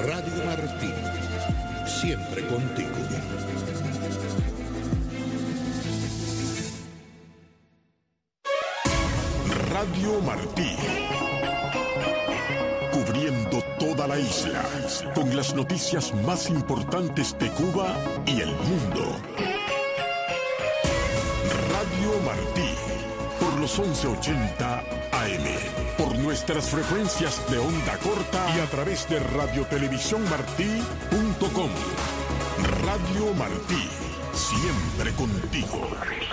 Radio Martí, siempre contigo. Radio Martí, cubriendo toda la isla, con las noticias más importantes de Cuba y el mundo. Radio Martí, por los 1180 AM, por nuestras frecuencias de onda corta y a través de radiotelevisiónmartí.com. Radio Martí, siempre contigo.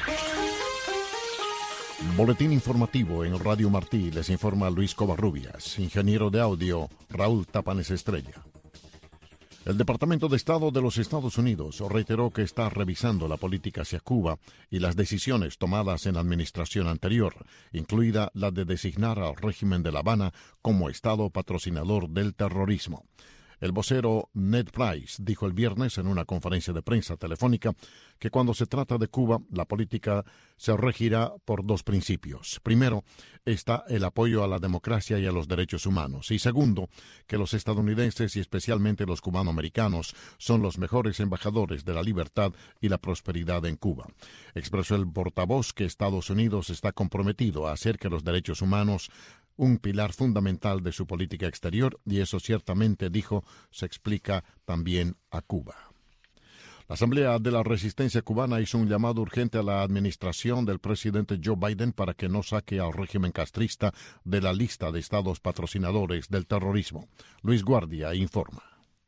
Boletín informativo en Radio Martí, les informa Luis Covarrubias, ingeniero de audio Raúl Tapanes Estrella. El Departamento de Estado de los Estados Unidos reiteró que está revisando la política hacia Cuba y las decisiones tomadas en la administración anterior, incluida la de designar al régimen de La Habana como Estado patrocinador del terrorismo. El vocero Ned Price dijo el viernes en una conferencia de prensa telefónica que cuando se trata de Cuba, la política se regirá por dos principios. Primero, está el apoyo a la democracia y a los derechos humanos. Y segundo, que los estadounidenses y especialmente los cubanoamericanos son los mejores embajadores de la libertad y la prosperidad en Cuba. Expresó el portavoz que Estados Unidos está comprometido a hacer que los derechos humanos un pilar fundamental de su política exterior, y eso ciertamente, dijo, se explica también a Cuba. La Asamblea de la Resistencia Cubana hizo un llamado urgente a la administración del presidente Joe Biden para que no saque al régimen castrista de la lista de estados patrocinadores del terrorismo. Luis Guardia informa.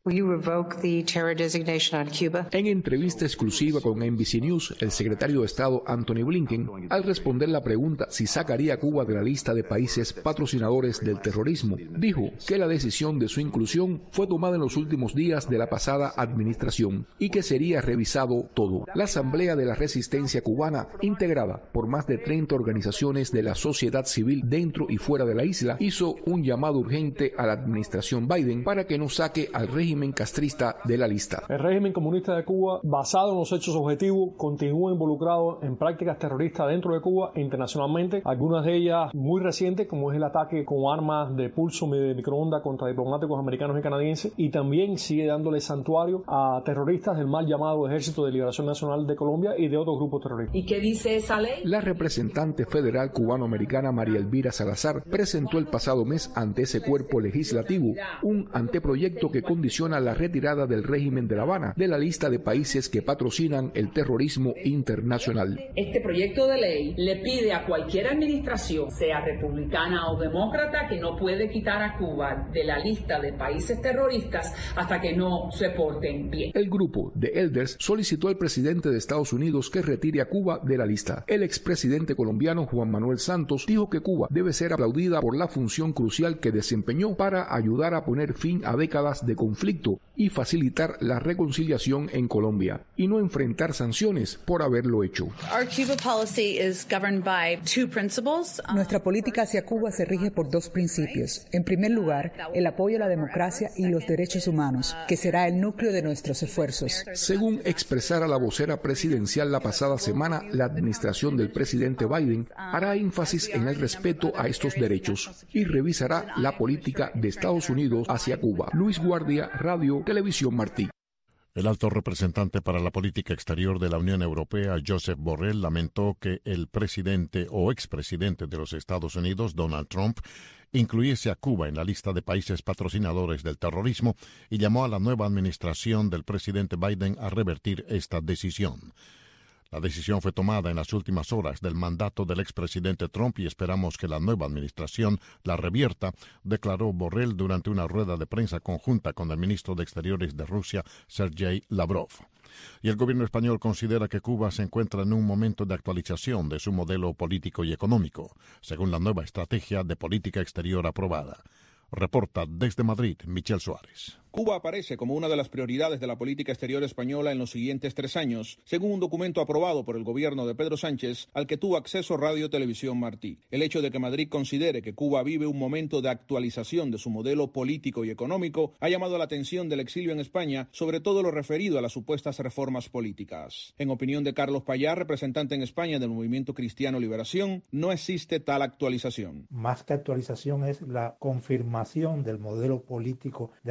En entrevista exclusiva con NBC News, el secretario de Estado Anthony Blinken, al responder la pregunta si sacaría a Cuba de la lista de países patrocinadores del terrorismo, dijo que la decisión de su inclusión fue tomada en los últimos días de la pasada administración y que sería revisado todo. La Asamblea de la Resistencia Cubana, integrada por más de 30 organizaciones de la sociedad civil dentro y fuera de la isla, hizo un llamado urgente a la administración Biden para que no saque al régimen castrista de la lista. El régimen comunista de Cuba, basado en los hechos objetivos, continúa involucrado en prácticas terroristas dentro de Cuba e internacionalmente, algunas de ellas muy recientes, como es el ataque con armas de pulso de microondas contra diplomáticos americanos y canadienses, y también sigue dándole santuario a terroristas del mal llamado Ejército de Liberación Nacional de Colombia y de otros grupos terroristas. ¿Y qué dice esa ley? La representante federal cubano-americana María Elvira Salazar presentó el pasado mes ante ese cuerpo legislativo un anteproyecto que condiciona la retirada del régimen de La Habana de la lista de países que patrocinan el terrorismo internacional. Este proyecto de ley le pide a cualquier administración, sea republicana o demócrata, que no puede quitar a Cuba de la lista de países terroristas hasta que no se porten bien. El grupo de Elders solicitó al presidente de Estados Unidos que retire a Cuba de la lista. El expresidente colombiano Juan Manuel Santos dijo que Cuba debe ser aplaudida por la función crucial que desempeñó para ayudar a poner fin a décadas de conflicto y facilitar la reconciliación en Colombia y no enfrentar sanciones por haberlo hecho. Nuestra política hacia Cuba se rige por dos principios. En primer lugar, el apoyo a la democracia y los derechos humanos, que será el núcleo de nuestros esfuerzos. Según expresara la vocera presidencial la pasada semana, la administración del presidente Biden hará énfasis en el respeto a estos derechos y revisará la política de Estados Unidos hacia Cuba. Luis Guardia, Radio Televisión Martí. El alto representante para la política exterior de la Unión Europea, Josep Borrell, lamentó que el presidente o expresidente de los Estados Unidos, Donald Trump, incluyese a Cuba en la lista de países patrocinadores del terrorismo y llamó a la nueva administración del presidente Biden a revertir esta decisión. La decisión fue tomada en las últimas horas del mandato del expresidente Trump y esperamos que la nueva administración la revierta, declaró Borrell durante una rueda de prensa conjunta con el ministro de Exteriores de Rusia, Sergei Lavrov. Y el gobierno español considera que Cuba se encuentra en un momento de actualización de su modelo político y económico, según la nueva estrategia de política exterior aprobada. Reporta desde Madrid, Michel Suárez. Cuba aparece como una de las prioridades de la política exterior española en los siguientes 3 años, según un documento aprobado por el gobierno de Pedro Sánchez, al que tuvo acceso Radio Televisión Martí. El hecho de que Madrid considere que Cuba vive un momento de actualización de su modelo político y económico ha llamado la atención del exilio en España, sobre todo lo referido a las supuestas reformas políticas. En opinión de Carlos Payá, representante en España del Movimiento Cristiano Liberación, no existe tal actualización. Más que actualización es la confirmación del modelo político de represión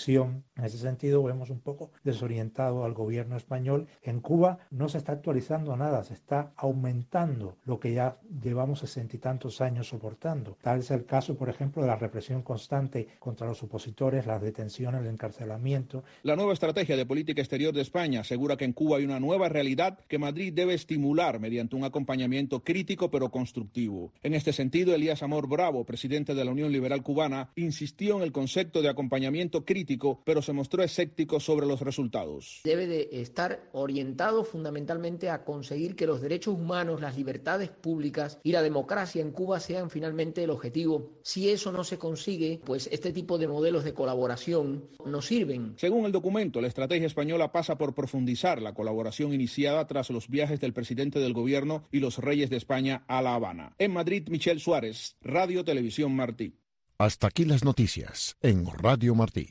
presión. En ese sentido vemos un poco desorientado al gobierno español. En Cuba no se está actualizando nada, se está aumentando lo que ya llevamos 60 y tantos años soportando. Tal es el caso, por ejemplo, de la represión constante contra los opositores, las detenciones, el encarcelamiento. La nueva estrategia de política exterior de España asegura que en Cuba hay una nueva realidad que Madrid debe estimular mediante un acompañamiento crítico pero constructivo. En este sentido, Elías Amor Bravo, presidente de la Unión Liberal Cubana, insistió en el concepto de acompañamiento crítico, pero se mostró escéptico sobre los resultados. Debe de estar orientado fundamentalmente a conseguir que los derechos humanos, las libertades públicas y la democracia en Cuba sean finalmente el objetivo. Si eso no se consigue, pues este tipo de modelos de colaboración no sirven. Según el documento, la estrategia española pasa por profundizar la colaboración iniciada tras los viajes del presidente del gobierno y los reyes de España a La Habana. En Madrid, Michel Suárez, Radio Televisión Martí. Hasta aquí las noticias en Radio Martí.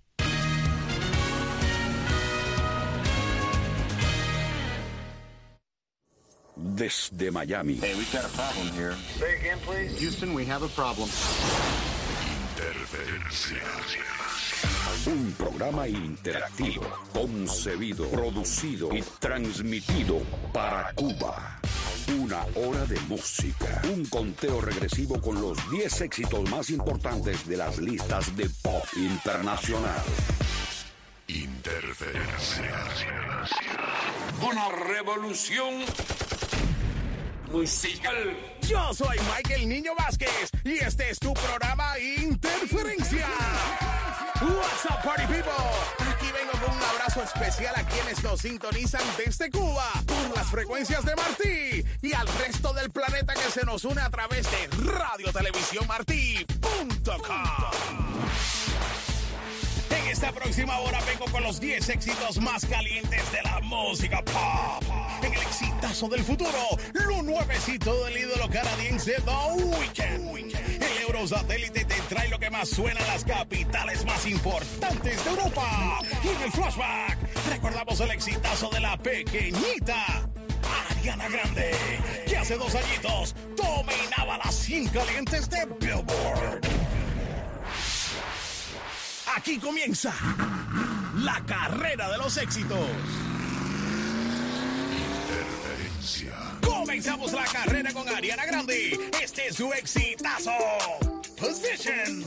Desde Miami. Hey, we've got a problem here. Say again, please. Houston, we have a problem. Interferencia. Un programa interactivo, concebido, producido y transmitido para Cuba. Una hora de música. Un conteo regresivo con los 10 éxitos más importantes de las listas de pop internacional. Interferencia. Una revolución musical. Yo soy Michael Niño Vázquez y este es tu programa Interferencia. What's up, party people? Aquí vengo con un abrazo especial a quienes nos sintonizan desde Cuba por las frecuencias de Martí y al resto del planeta que se nos une a través de radiotelevisiónmartí.com. En esta próxima hora vengo con los 10 éxitos más calientes de la música pop. En el exitazo del futuro, lo nuevecito del ídolo canadiense The Weeknd. El Eurosatélite te trae lo que más suena en las capitales más importantes de Europa. Y en el flashback, recordamos el exitazo de la pequeñita Ariana Grande, que hace 2 añitos dominaba las 100 calientes de Billboard. Aquí comienza la carrera de los éxitos. Interferencia. Comenzamos la carrera con Ariana Grande. Este es su exitazo. Position.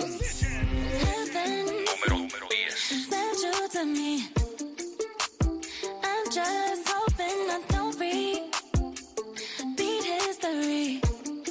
Número 10. I'm just hoping I don't repeat history.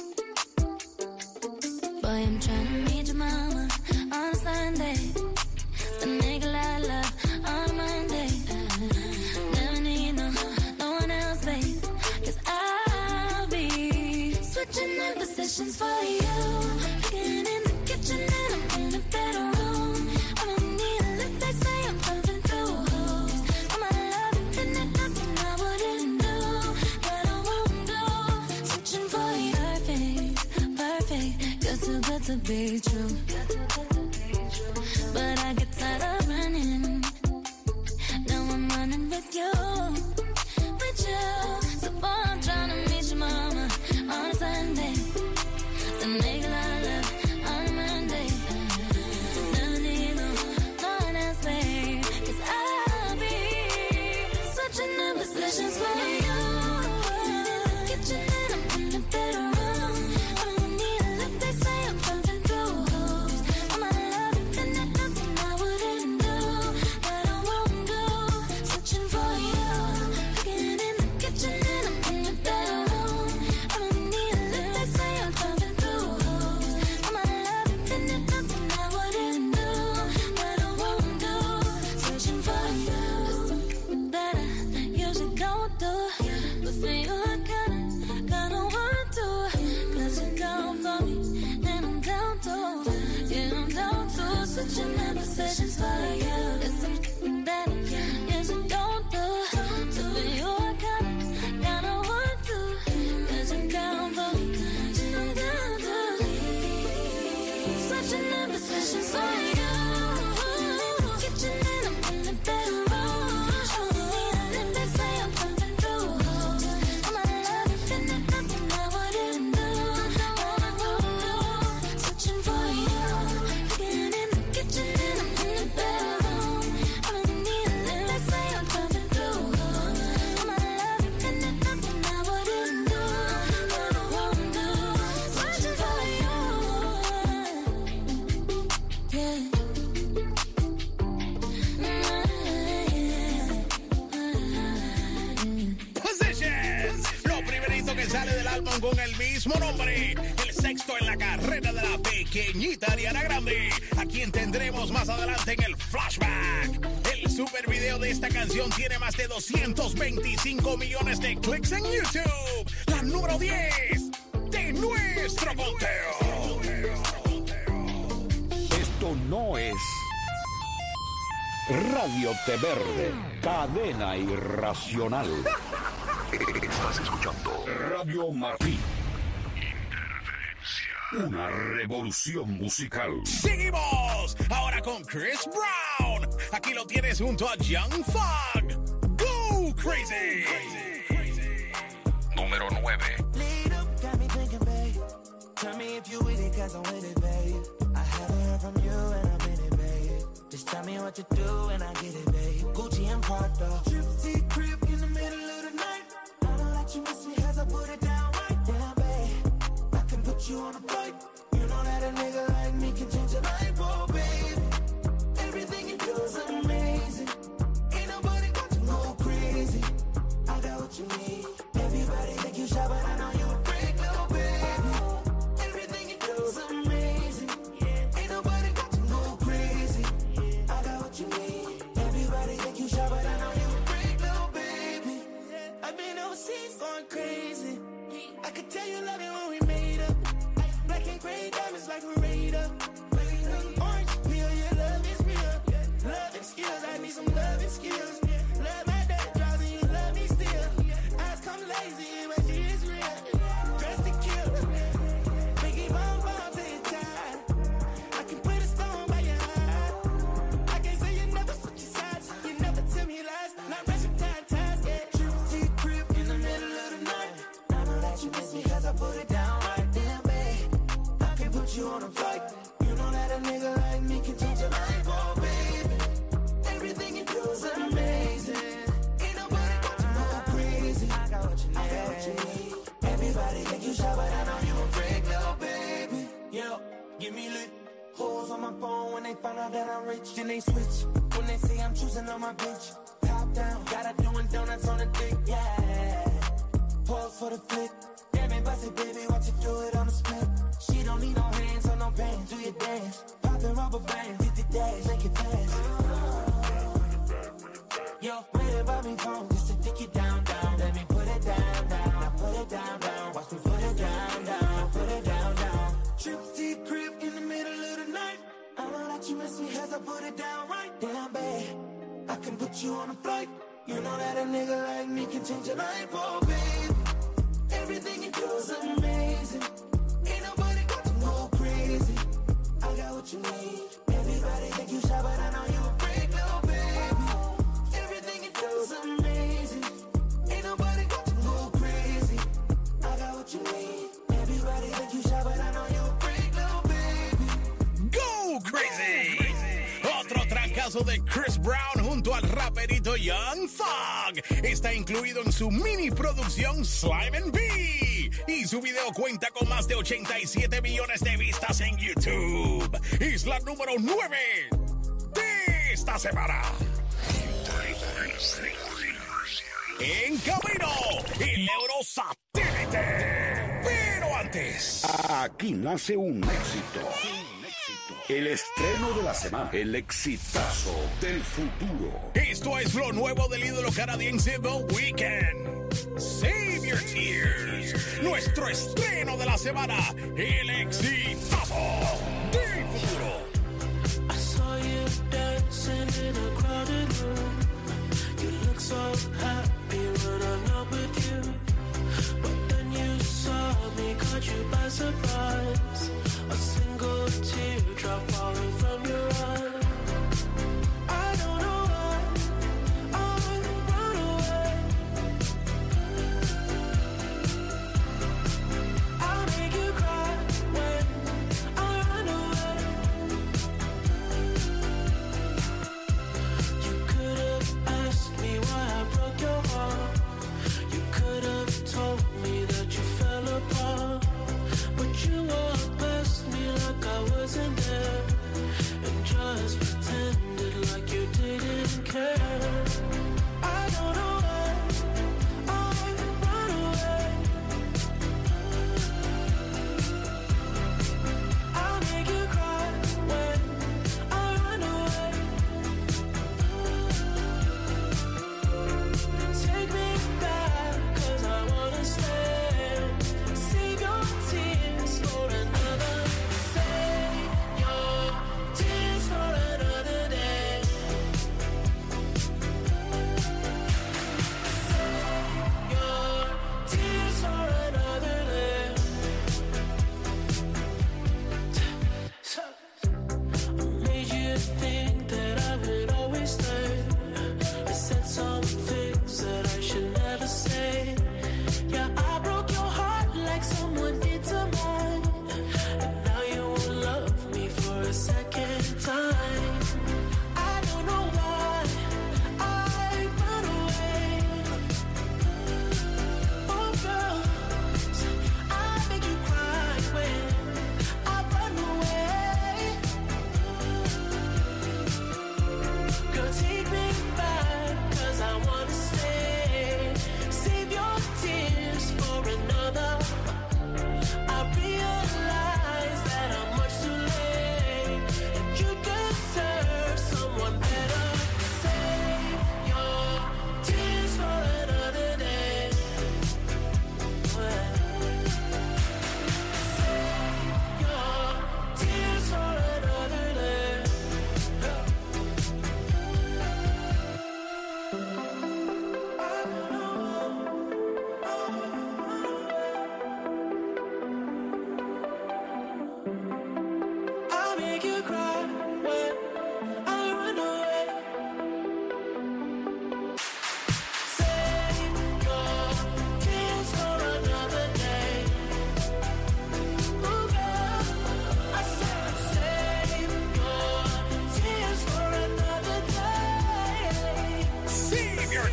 Boy, I'm trying to meet your mama on Sunday. The nigga I love on Monday. Never need no one else, babe. 'Cause I'll be switching up positions for you. Getting in the kitchen and I'm in the bedroom. I don't need a lift, they say I'm pumping through hoops. I'm my love infinite, nothing I wouldn't do, but I won't do. Switching for you, perfect. You're too good to be true. But I get tired of running. Now I'm running with you. So boy, I'm trying to meet your mama on Sunday. The nigga I love on Monday. Never need no one else, babe. 'Cause I'll be switching up positions for you. In the kitchen and I'm in the bedroom. I don't need a lift, they say I'm pumping through hoops. I'm my love infinite, nothing I wouldn't do, but I won't do. Switching for you. Getting in the kitchen and I'm in the bedroom. I don't need a lift, they say I'm pumping through hoops. I'm my love infinite, nothing I wouldn't do, but I won't do. Switching for you. That I usually don't do, but for you I kinda want to. 'Cause you're down for me, and I'm down too. Yeah, I'm down to switching my positions for you. It's something that I usually don't do, so for you I kinda want to. 'Cause you're down for me, and I'm down too. Switching my positions for you. Kitchen and I'm in the bedroom. I don't need a lift, they say I'm pumping through hoops. I'm my love infinite, nothing I wouldn't do, but I won't do. Switching for you. Getting in the kitchen and I'm in the bedroom. álbum con el mismo nombre, el sexto en la carrera de la pequeñita Ariana Grande, a quien tendremos más adelante en el flashback. El super video de esta canción tiene más de 225 millones de clics en YouTube, la número 10 de nuestro conteo. Esto no es Radio Té Verde, cadena irracional. Estás escuchando Radio Martí. Interferencia. Una revolución musical. Seguimos ahora con Chris Brown. Aquí lo tienes junto a Young Thug. Go Crazy. Número 9. Tell me if you with it, cause I'm with it, babe. I haven't heard from you and I'm in it, babe. Just tell me what to do and I get it, babe. Gucci and Prada. Gypsy crib in the middle of the night. I don't let you miss me as I put it down right down, babe. I can put you on a flight. You know that a nigga like me can change your life, oh, babe. Everything you do is amazing. Ain't nobody got to go crazy. I got what you need. Everybody think you shy, but I know you a freak, little baby. Going crazy. I could tell you love it when we made up. Black and gray diamonds like a radar. Orange peel, your love is real. Loving skills, I need some loving skills. Love my dirt draws and you love me still. Eyes come lazy, but she is real. Dressed to kill. Biggie bomb bomb to your tie. I can put a stone by your eye. I can't say you never switch your sides. You never tell me lies. Not rushing ties, yeah. Gypsy crib in the middle of the night. I know that you miss me cause I put it down right there, babe. I can put you on a flight. You know that a nigga like me can change your life, oh, baby. Everything you do is amazing. Ain't nobody got to go crazy. I got what you need. Everybody think you shy, but I know you a freak, little baby. Yeah, give me lit. Hoes on my phone when they find out that I'm rich. Then they switch when they say I'm choosing on my bitch. Top down, got her doing donuts on the dick, yeah. Pause for the flick. Damn it, bust it, baby, watch you do it on the split. She don't need no hands or no pants, do your dance. Poppin' rubber bands, hit the dash, make it fast. Yo, wait by me phone, just to take it down, down. Let me put it down, down. Now put it down, down. Watch me put it down, down. Put it down, down. Gypsy crib in the middle of the night. I know that you miss me as I put it down right down, babe. I can put you on a flight. You know that a nigga like me can change your life, oh, babe. Everything you do is amazing. Ain't nobody got to go crazy. I got what you need. Everybody think you shy, but I know you a freak, little baby. Everything you do is amazing. Ain't nobody got to go crazy. I got what you need. Everybody think you shy, but I know you a freak, little baby. Go Crazy. Otro trancazo de Chris Brown junto al raperito Young Thug. Está incluido en su mini producción Slime and Bee. Y su video cuenta con más de 87 millones de vistas en YouTube. Es la número 9 de esta semana. En camino, el Eurosatélite. Pero antes, aquí nace un éxito. El estreno de la semana. El exitazo del futuro. Esto es lo nuevo del ídolo canadiense The Weeknd. Save Your Tears. Nuestro estreno de la semana. El exitazo del futuro. I saw you dancing in a crowded room. You look so happy when I'm not with you. But then you saw me, caught you by surprise. A single teardrop falling from your eye. I don't know why I would run away. I'll make you cry when I run away.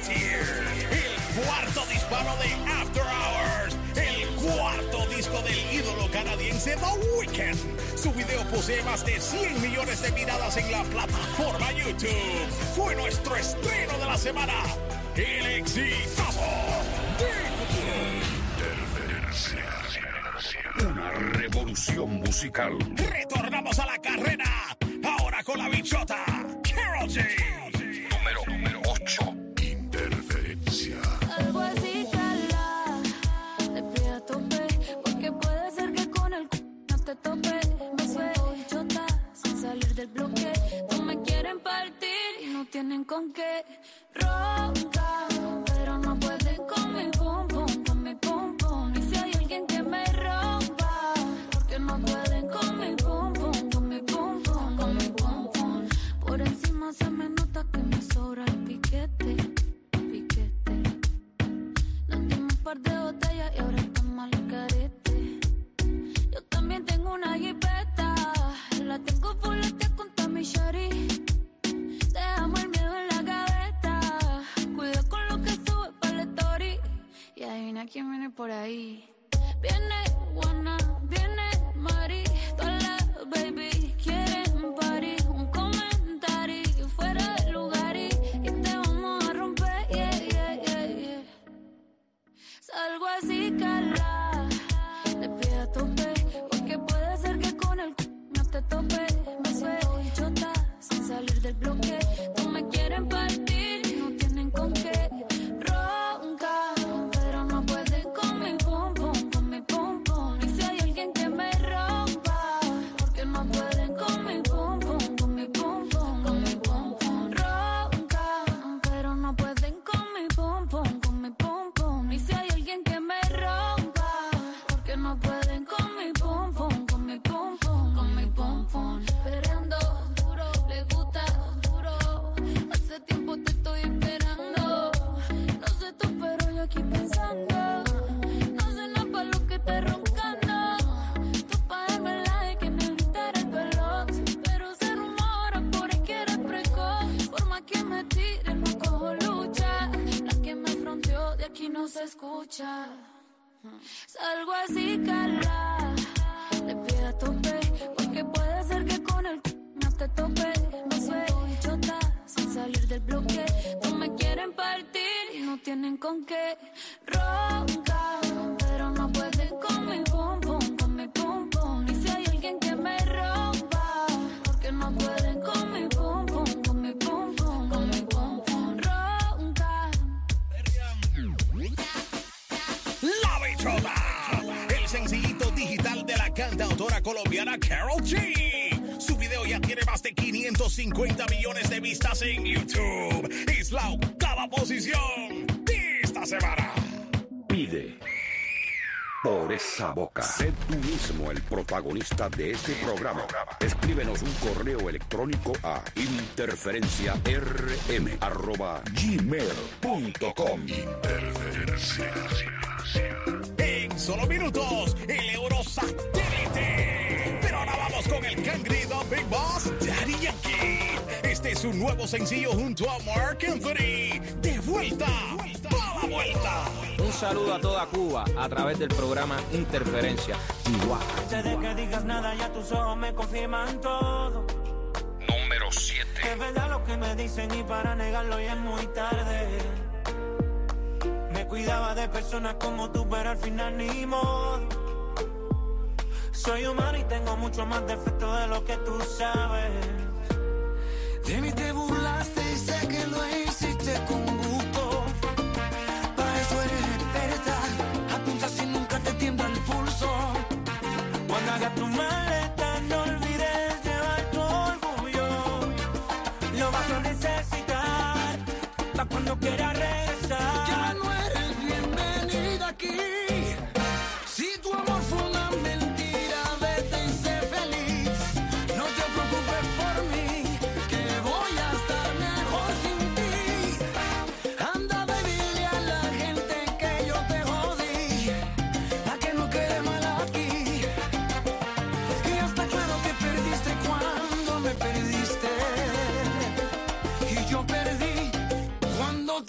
Frontier, el cuarto disparo de After Hours, el cuarto disco del ídolo canadiense The Weeknd. Su video posee más de 100 millones de miradas en la plataforma YouTube. Fue nuestro estreno de la semana. El exitazo del futuro. Interferencia. Una revolución musical. Retornamos a la carrera. Ahora con la bichota, Karol G. Número 8. Interferencia. Algo así, cala. Le pide a tope. Porque puede ser que con el no te tope. Me suelto bichota sin salir del bloque. No me quieren partir y no tienen con qué. Ronca, pero no pueden con mi pum pum, con mi pum pum. Y si hay alguien que me rompa, porque no pueden con mi pum pum, con mi pum pum, con mi pum pum. Por encima se me nota que me sobra el piquete, piquete. Nos dimos un par de botellas y ahora estamos al carete. Yo también tengo una jipeta, la tengo fuletea con mi shari. Dejamos el miedo en la gaveta. Cuida con lo que sube para la story. Y adivina quién viene por ahí. Viene Juana, viene Mari. Todas las baby quieren party. Un comentario fuera de lugar y te vamos a romper. Yeah, yeah, yeah, yeah. Salgo así, cala. Le pido a tope. Porque puede ser que con el no te tope. Me suelto bichota sin salir del bloque. No me quieren partir y no tienen con qué. Ronca, pero no pueden con mi pum pum, con mi pum pum. Y si hay alguien que me rompa, porque no pueden con mi pum pum, con mi pum pum, con mi pum pum. Ronca, pero no pueden con mi pum pum, con mi pum pum. Y si hay alguien que me rompa, porque no pueden con mi pum pum, con mi pum pum, con mi pum pum. Esperando duro, le gusta duro. Hace tiempo te estoy esperando. No sé tú, pero yo aquí pensando. No sé nada para lo que estés roncando. Tú pa' darme like en el Instagram veloz. Pero se rumora por ahí que eres precoz. Por más que me tire, no cojo lucha. La que me fronteó de aquí no se escucha. Salgo así, cala. Le pido a tope. Porque puede ser que con el no te tope. Me suelto bichota sin salir del bloque. No me quieren partir y no tienen con qué. Ronca, pero no pueden con mi pum pum, con mi pum pum. Y si hay alguien que me rompa, porque no pueden con mi pum pum, con mi pum pum, con mi pum pum. Ronca. La bichota, el sencillito digital de la cantautora colombiana Karol G. Su video ya tiene más de 550 millones de vistas en YouTube. Es la octava posición de esta semana. Pide por esa boca. Sé tú mismo el protagonista de este programa. Escríbenos un correo electrónico a interferenciarm@gmail.com. Interferencia. En solo minutos, el Eurosatélite. Pero ahora vamos con el cangrido Big Boss, Daddy Yankee. Este es su nuevo sencillo junto a Mark Anthony. De vuelta, pa' la vuelta. Un saludo a toda Cuba a través del programa Interferencia. Igual. Antes de que digas nada, ya tus ojos me confirman todo. Número 7. Es verdad lo que me dicen y para negarlo ya es muy tarde. Me cuidaba de personas como tú, pero al final ni modo. Soy humano y tengo mucho más defectos de lo que tú sabes. De mí te burlaste y sé que lo hiciste con gusto. Para eso eres experta. Apunta si nunca te tiembla el pulso. Cuando hagas tu maleta no olvides llevar tu orgullo. Lo vas a necesitar para cuando quieras regresar. Ya no eres bienvenida aquí. Si tu amor fue una mentira, vete y sé feliz. No te preocupes por mí, que voy a estar mejor sin ti. Anda, dile a la gente que yo te jodí, pa' que no quede mal aquí. Y está claro que perdiste cuando me perdiste. Y yo perdí cuando te conocí.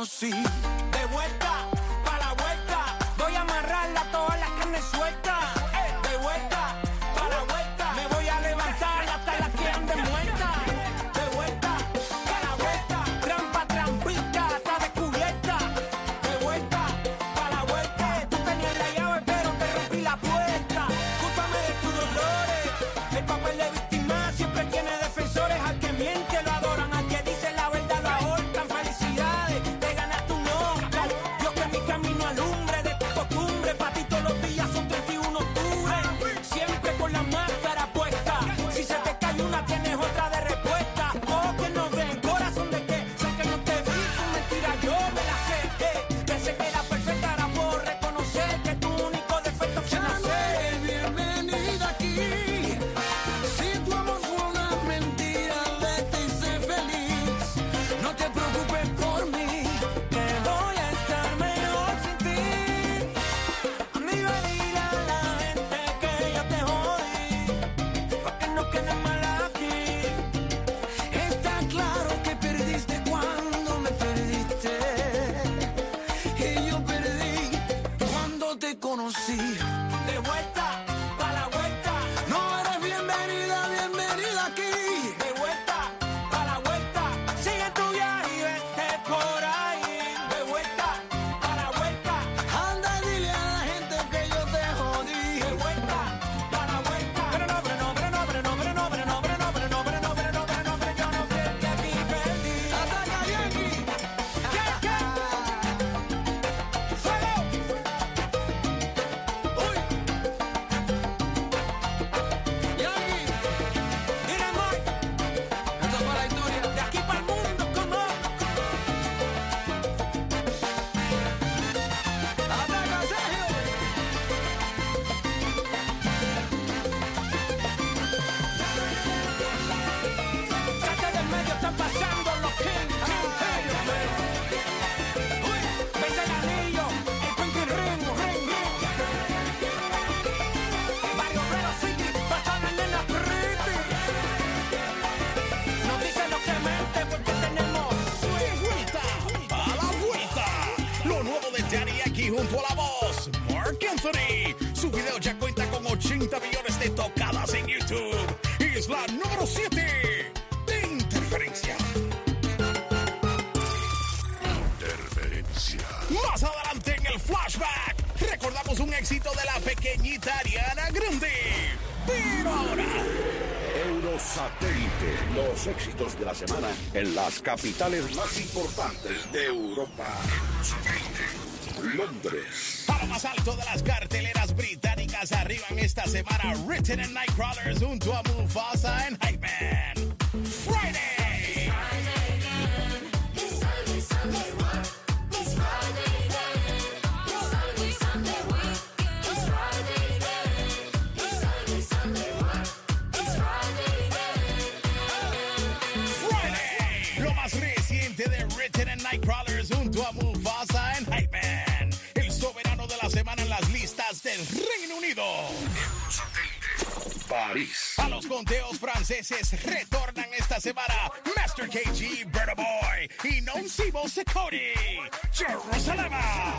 conocí. De vuelta, pa' la vuelta, voy a amarrarla todas las carnes sueltas. De vuelta, pa' la vuelta, me voy a levantar hasta las que anden muertas. De vuelta, pa' la vuelta, trampa, trampita, está descubierta. De vuelta, pa' la vuelta, tú tenías la llave pero te rompí la puerta. Cúlpame de tus dolores, el papel de víctima siempre tiene defensores. Al que miente lo adoran, al que dice la verdad lo ahorcan. Felicidades, te ganaste un Oscar. Dios que mi camino alumbre de tu costumbre. Pa' ti todos los días son 31 octubre. Siempre con la máscara puesta. Si se te cae una tienes otra de respuesta. Oh, que no ven, corazón de que sé que no te vi, tu mentira yo me la sé. Pensé que era perfecta, ahora puedo reconocer que tu único defecto fue nacer. Bienvenida aquí. Si tu amor fue una mentira, vete y sé feliz. No te preocupes por mí, Que voy a estar mejor sin ti. A mí va a ir a la gente que ya te jodí, pa' que no quede mal aquí. está claro que perdiste cuando me perdiste. Y yo perdí cuando te conocí. De vuelta, pa' la vuelta, No eres bienvenida, bienvenida aquí. de vuelta, pa' la vuelta. Sigue tu viaje y vete por ahí. De vuelta, pa' la vuelta, Anda y dile a la gente que yo te jodí. de vuelta, pa' la vuelta. Pero no, pero no, pero no, pero no, pero no, pero no, pero no, pero no, pero no, pero no, pero no, pero yo no sé que aquí perdí. Ataca, Yankee. ¿Qué? ¡Fuego! Uy. Yankee. Dile, Mike, Esto es para la historia. de aquí para el mundo, como. Ataca, Sergio. Saca del medio, están pasando los King. Uy, vete el anillo, el Pinky Ring, ring, ring. Barrio Obrero City, pasan las nenas pretty. No dice lo que mente porque tenemos. De vuelta, a la vuelta. Lo nuevo de Daddy Yankee junto a la voz, Mark Anthony. Su video ya cuenta con 80 millones de tocadas en YouTube. Y es la número 7 de Interferencia. Interferencia. Más adelante en el flashback, recordamos un éxito de la pequeñita Ariana Grande. Pero ahora, Eurosatélite. Los éxitos de la semana en las capitales más importantes de Europa. Londres. a lo más alto de las carteleras británicas arriban esta semana Written and Nightcrawlers junto a Mufasa en Hype Man. Friday. Lo más reciente de Written and Nightcrawlers junto a Mufasa en Hype Man. El soberano de la semana en las listas del Reino Unido. París. A los conteos franceses retornan esta semana Master KG, Burna Boy y Non Sibo Secody. Jerusalem.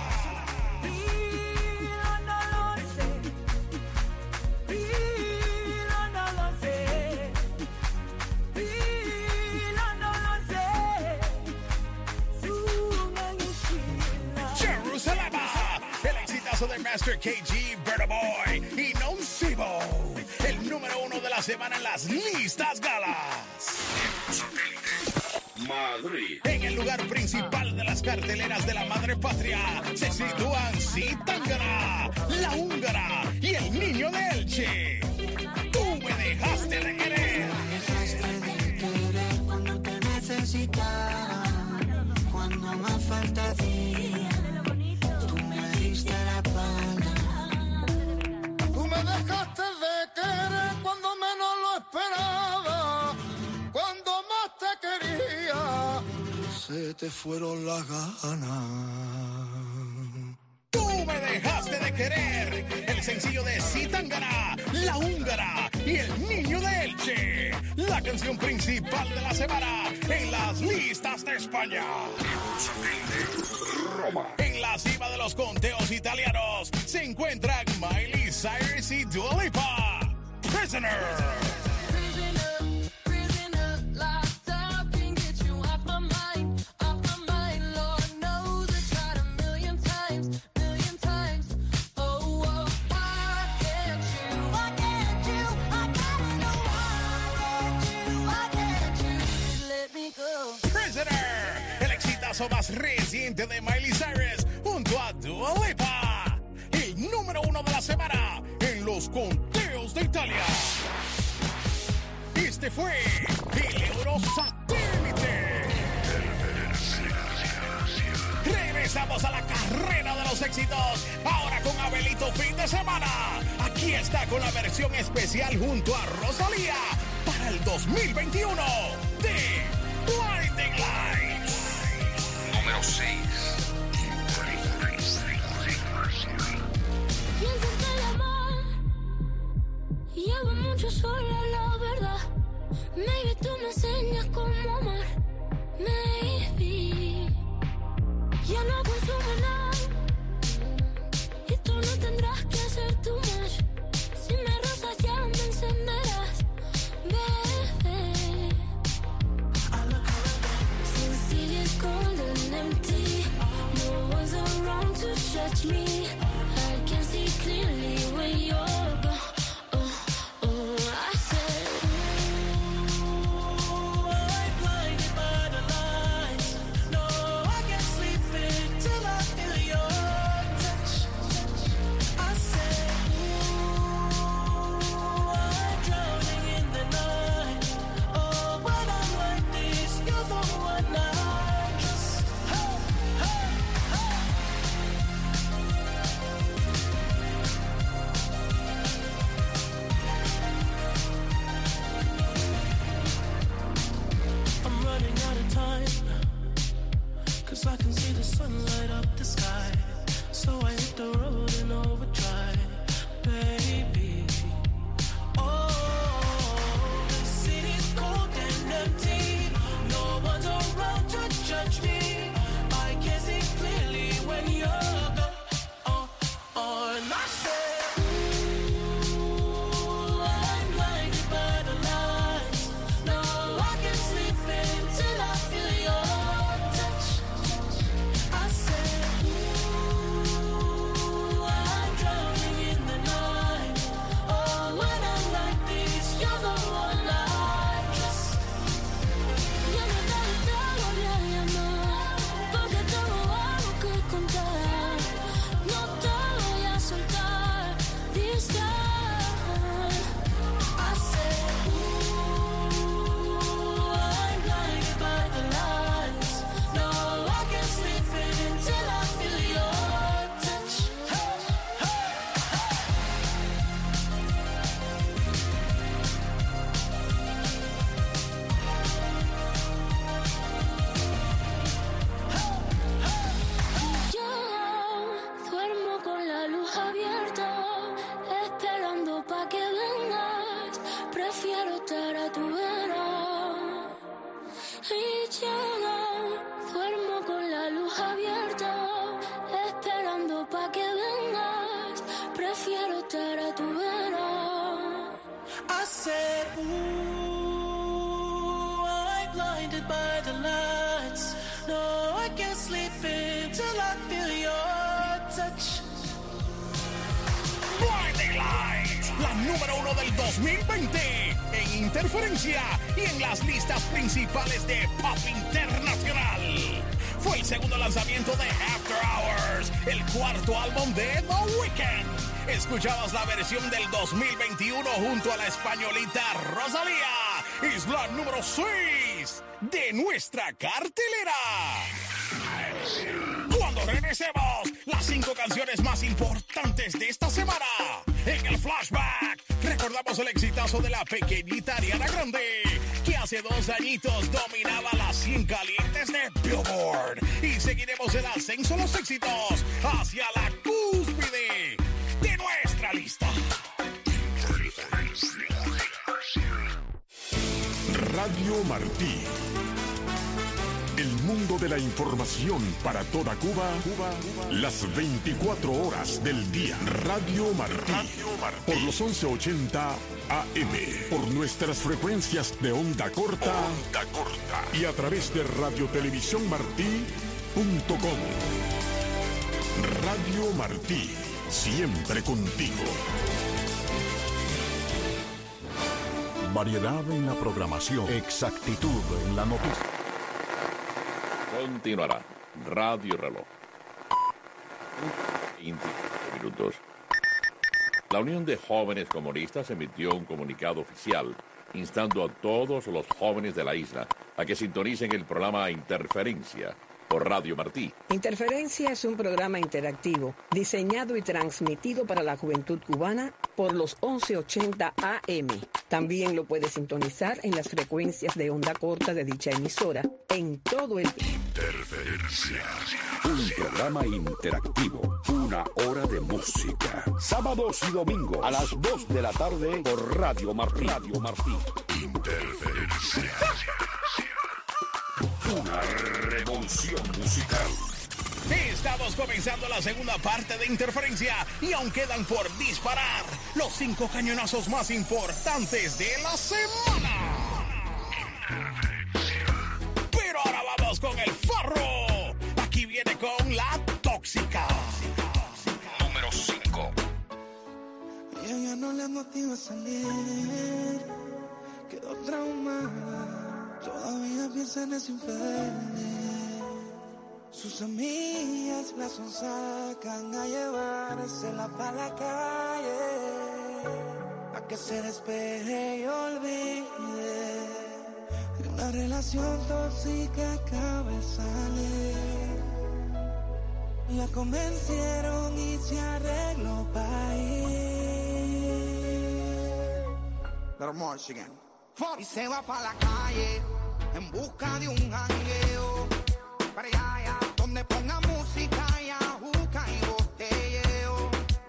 Jerusalem. El exitazo de Master KG, Burna Boy y Non Sibo. El número 1 de la semana en las listas galas. Madrid. En el lugar principal de las carteleras de la madre patria se sitúan Zetangana, La Húngara y El Niño de Elche. Tú me dejaste de querer. Cuando te necesitaba, cuando más falta hacía, tú me diste la espalda. Tú me dejaste de querer cuando menos lo esperaba, cuando más te quería, se te fueron las ganas. Tú me dejaste de querer. El sencillo de Zetangana, La Húngara y El Niño de Elche. La canción principal de la semana en las listas de España. Roma. En la cima de los conteos italianos se encuentran Miley Cyrus y Dua Lipa. Prisoner. Más reciente de Miley Cyrus junto a Dua Lipa, el número 1 de la semana en los conteos de Italia. Este fue el Eurosatélite. Regresamos a la carrera de los éxitos, ahora con Abelito fin de semana. Aquí está con la versión especial junto a Rosalía para el 2021 de Blinding Lights. Número 6. Y intenté llamar, llevo mucho sola, la verdad. Maybe tú me enseñas cómo amar. Maybe ya no consumo nada y tú no tendrás que hacer tu match. Si me rozas ya me encenderás, bebé. Since it's cold and empty, no one's around to judge me. I can see clearly when you're gone. I said, ooh, I'm blinded by the lights. No, I can't sleep until I feel your touch. I said, ooh, I'm drowning in the night. Oh, when I'm like this, you're the one I trust. Hey, hey, hey. I'm running out of time, 'cause I can see the sun light up the sky. So I hit the road in overdrive, baby. Oh, the city's cold and empty. No one's around to judge me. I can see clearly when you're gone. And I said, ooh, I'm blinded by the lights. No, I can't sleep until I feel your touch. I said, ooh, I'm drowning in the night. Oh, when I'm like this, you're the one I trust. Ya no te volví a llamar, porque tengo algo que contar. No te voy a soltar this time. I said, ooh, I'm blinded by the lights. No, I can't sleep until I feel your touch. Hey, hey, yo duermo con la luz abierta, esperando pa' que vengas. Prefiero estar a tu vera. Y yo duermo con la luz abierta, esperando pa' que vengas. Prefiero estar a tu vera. I said, ooh, I'm blinded by the lights. No, I can't sleep until I feel your touch. Blinding Lights, la número 1 del 2020 en Interferencia y en las listas principales de Pop Internacional. Fue el segundo lanzamiento de After Hours, el cuarto álbum de The Weeknd. Escuchabas la versión del 2021 junto a la españolita Rosalía. Es la número 6 de nuestra cartelera. Cuando regresemos, las 5 canciones más importantes de esta semana. En el flashback, recordamos el exitazo de la pequeñita Ariana Grande, que hace 2 añitos dominaba las 100 calientes de Billboard. Y seguiremos el ascenso de los éxitos hacia la cúspide Radio Martí. El mundo de la información para toda Cuba, las 24 horas del día. Radio Martí. Por los 1180 AM. Por nuestras frecuencias de onda corta. Y a través de radiotelevisiónmartí.com. Radio Martí. Siempre contigo. Variedad en la programación, exactitud en la noticia. Continuará Radio Reloj. 20 minutos. La Unión de Jóvenes Comunistas emitió un comunicado oficial instando a todos los jóvenes de la isla a que sintonicen el programa Interferencia por Radio Martí. Interferencia es un programa interactivo diseñado y transmitido para la juventud cubana por los 1180 AM. También lo puede sintonizar en las frecuencias de onda corta de dicha emisora en todo el día. Interferencia. Un programa interactivo. Una hora de música. Sábados y domingos a las 2 de la tarde por Radio Martí. Radio Martí. Interferencia. Una revolución musical. Estamos comenzando la segunda parte de Interferencia y aún quedan por disparar los 5 cañonazos más importantes de la semana. Pero ahora vamos con el Farro. Aquí viene con La Tóxica. Número 5. Y ella no le motiva a salir, quedó traumada, todavía piensa en ese infeliz. Sus amigas la sonsacan a llevársela para la calle, a que se despeje y olvide de una relación tóxica acaba de salir. La convencieron y se arregló para ir. Y se va para la calle en busca de un jangueo, para allá, donde ponga música y ajuca y botelleo.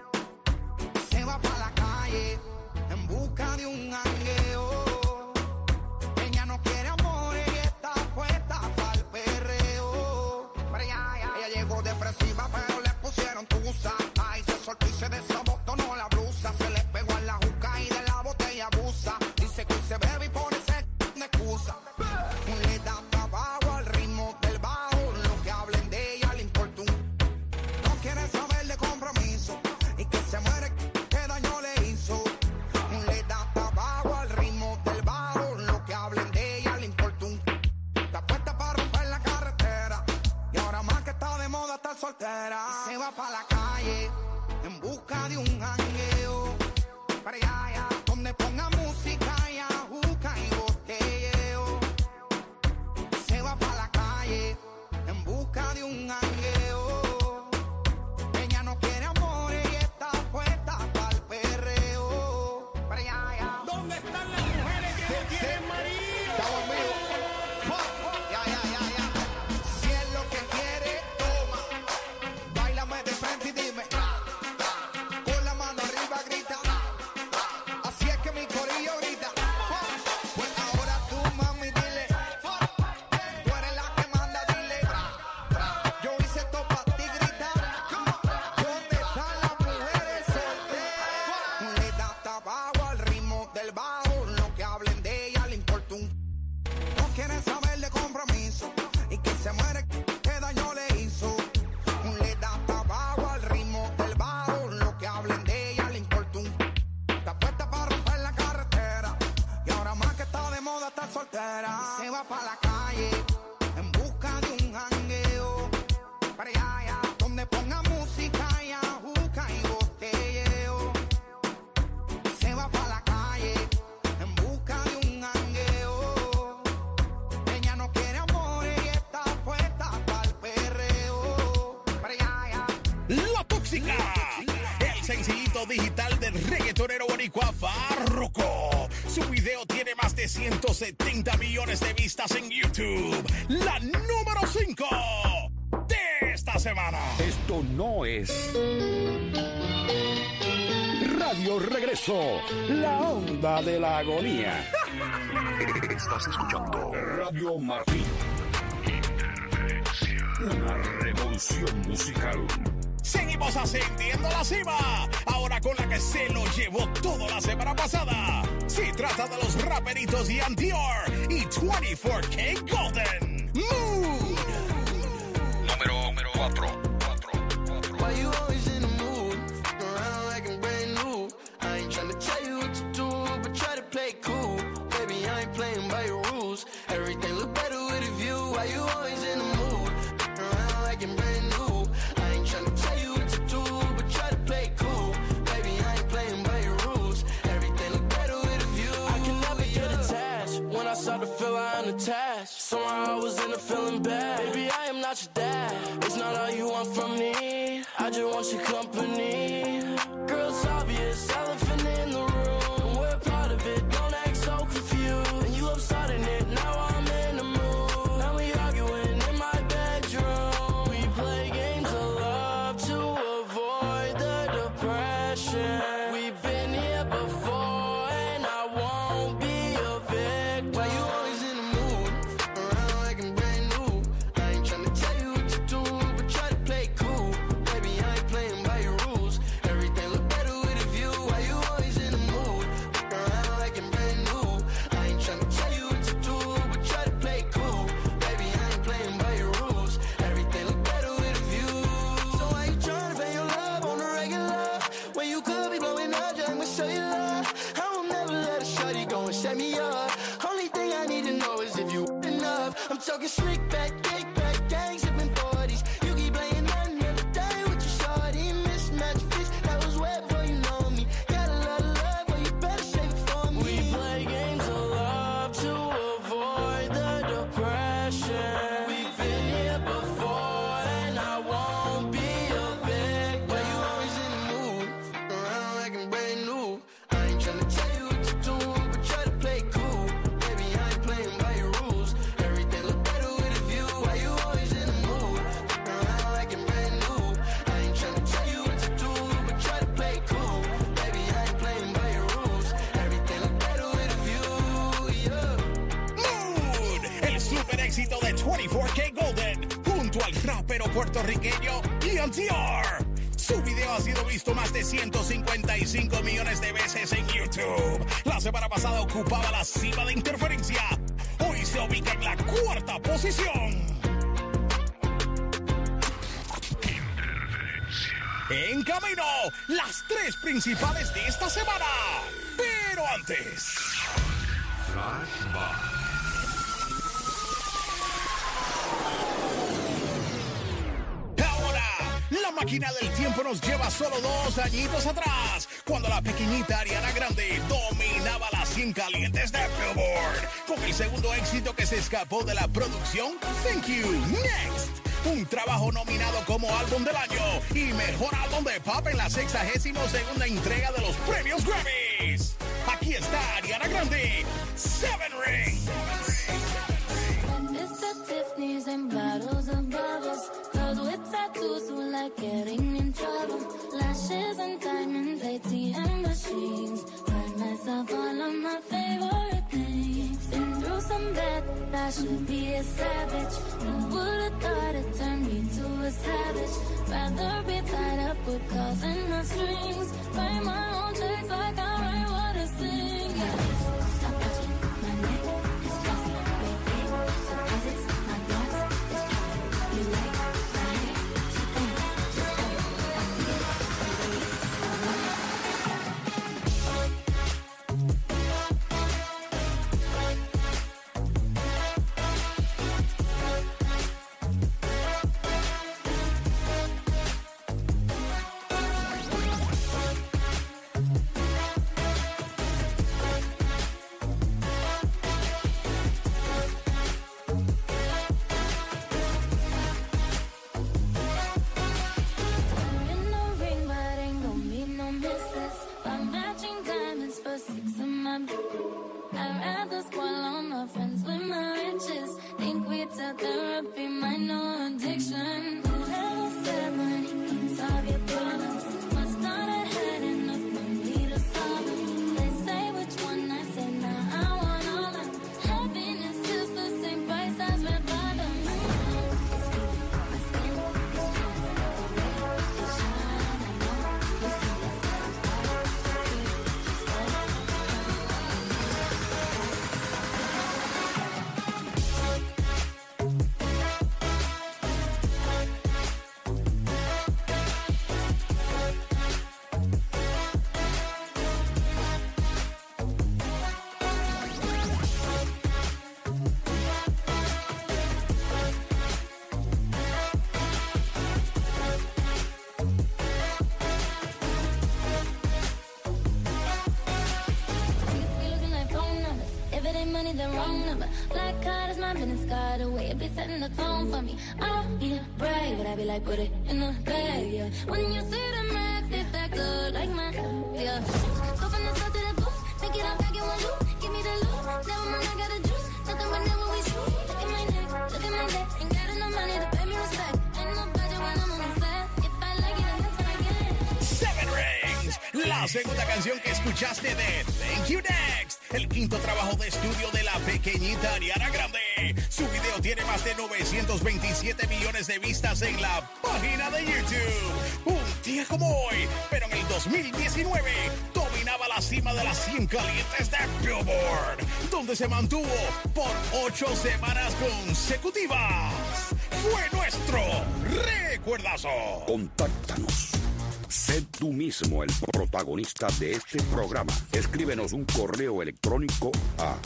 Se va para la calle en busca de un jangueo. Ella no quiere amor y está puesta para el perreo. Para allá, ella llegó depresiva pero le pusieron tusa. Ay, se soltó y se desabotonó la blusa. Se le pegó en la juca y de la botella abusa. Dice que hoy se bebe y pone ese de excusa. Le da trabajo al ritmo del bajo. Lo que hablen de ella le importa un. No quiere saber de compromiso. Y que se muere, qué daño le hizo. Le da trabajo al ritmo del bajo. Lo que hablen de ella le importa un. Está puesta para romper la carretera. Y ahora más que está de moda estar soltera. Y se va para la calle en busca de un jangueo. Para allá, donde ponga música y ajuca y botelleo. Se va para la calle en busca de un jangueo. Ella no quiere amor y está puesta para el perreo. Para allá, ¿dónde están las mujeres que no tienen marido? Estamos en vivo. Ya. Si es lo que quiere, toma. Báilame de frente y dime. Con la mano arriba grita. Así es que mi corillo grita. Pues ahora tú, mami, dile. Tú eres la que manda, dile. Yo hice esto pa' ti, grita. ¿Dónde están las mujeres solteras? Le da trabajo al ritmo del bajo. Lo que hablen de ella le importa un. No quieren saber de compromiso. Y que se muere, qué daño le hizo. Le da trabajo al ritmo del bajo. Lo que hablen de ella le importa un. Está puesta para romper la carretera. Y ahora más que está de moda estar soltera. Y se va para la calle en busca de un jangueo. Para allá, donde ponga música y ajuca y botelleo. Y se va para la calle en busca de un jangueo. Ella no quiere amor y está puesta para el perreo. Para allá. La Tóxica. El sencillito digital del reggaetonero boricua Farruko. Su video tiene más de 170 millones de vistas en YouTube. La número 5 de esta semana. Esto no es radio regreso, la onda de la agonía. Estás escuchando Radio Martí. Una revolución musical. Seguimos ascendiendo la cima, ahora con la que se lo llevó todo la semana pasada. Se trata de los raperitos y Dior y 24K Golden. Mood. Número 4. Why you always in the mood? Around like I'm brand new. I ain't tryna tell you what to do, but try to play cool. Baby, I ain't playing by your rules. Everything look better with a view. Why you always in the mood? Around like I'm brand new. I ain't tryna tell you what to do, but try to play cool. Baby, I ain't playing by your rules. Everything look better with a view. I can never get attached. When I start to feel I'm attached, somehow I was in a feeling bad. Baby, I am not your dad. It's not all you want from me. I just want your company. Girl, it's obvious, elephant in the room. We're part of it, don't act so confused. And you love starting it, now I'm in the mood. Now we arguing in my bedroom. We play games of love to avoid the depression. We've been here before and I won't be a victim. Why you always in the mood? Around like I'm brand new. I ain't tryna tell you what to do, but try to play cool. Baby, I ain't playing by your rules. Everything look better with a view. Why you always in the mood? Around like I'm brand new. I ain't tryna tell you what to do, but try to play cool. Baby, I ain't playing by your rules. Everything look better with a view. So why you tryna pay your love on the regular? When you could be blowing up, just I'ma show you love. I will never let a shorty go and set me up. Only thing I need to know is if you enough. I'm talking slick back, kick back, gang sipping 40s. You keep playing nothing every day with your shorty. Mismatch fish, that was wet before you know me. Got a lot of love, but you better save it for me. We play games of love to avoid the depression. We've been here before and I won't be a victim. Why you always in the mood? Around like I'm brand new. I ain't tryna tell you what to do, but try to play cool. Baby, I ain't playing by your rules. Everything look better with a view. Why you always in the mood? Around like I'm brand new. I ain't tryna tell you what to do, but try to play cool. Baby, I ain't playing by your rules. Everything look better with a view, yeah. Mood, el super éxito de 24K Golden, junto al rapero puertorriqueño Ian Dior. Su video ha sido visto más de 155 millones de veces en YouTube. La semana pasada ocupaba la cima de Interferencia. Hoy se ubica en la 4ª posición. En camino, las 3 principales de esta semana. Pero antes... Flashback. La máquina del tiempo nos lleva solo 2 añitos atrás, cuando la pequeñita Ariana Grande dominaba las 100 calientes de Billboard, con el segundo éxito que se escapó de la producción, Thank You, Next. Un trabajo nominado como álbum del año y mejor álbum de pop en la 62ª entrega de los premios Grammys. Aquí está Ariana Grande, Seven Rings. Tiffany's and bottles of bubbles. Girls with tattoos who like getting in trouble. Lashes and diamonds, ATM machines. Buy myself all of my favorite things. Been through some bad, I should be a savage. Who would've thought it turned me to a savage? Rather be tied up with calls and the strings. Write my own checks like I write what I sing. Yeah. Stop watching my neck, it's glossy. Deposits, my gloss is dropping. You like my hair? She thinks, just got it. I see it, money, the wrong number. Black card is my business card, the way it be setting the tone for me. I don't need a brag, but I be like, put it in the bag, yeah. When you see the max, they stack good like my, yeah. Go from the south to the booth, make it all back in one loop. Give me the loot, never mind, I got a juice. Nothing but never we shoot. Look at my neck, look at my neck. Ain't got enough money to pay me respect. Ain't no budget when I'm on the set. If I like it, then that's what I get. Seven Rings, la segunda canción que escuchaste de Thank You Next, el quinto trabajo de estudio de la pequeñita Ariana Grande. Su video tiene más de 927 millones de vistas en la página de YouTube. Un día como hoy, pero en el 2019, dominaba la cima de las 100 calientes de Billboard, donde se mantuvo por 8 semanas consecutivas. Fue nuestro recuerdazo. Contáctanos. Sé tú mismo el protagonista de este programa. Escríbenos un correo electrónico a